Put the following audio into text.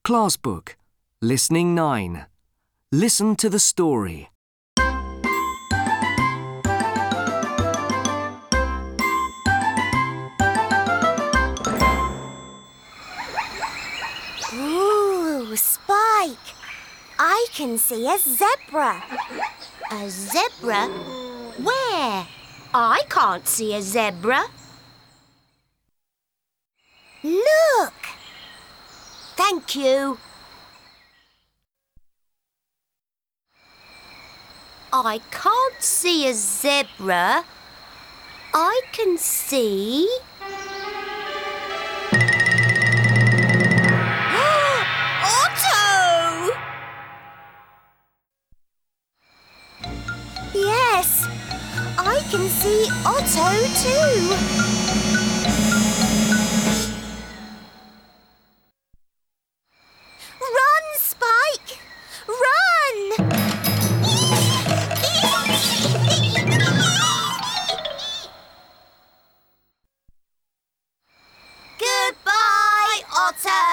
Class Book, Listening 9. Listen to the story. Ooh, Spike! I can see a zebra. A zebra? Where? I can't see a zebra. Look! Thank you. I can't see a zebra. I can see... Otto! Yes, I can see Otto too. Run, Spike! Run! Goodbye, Otto!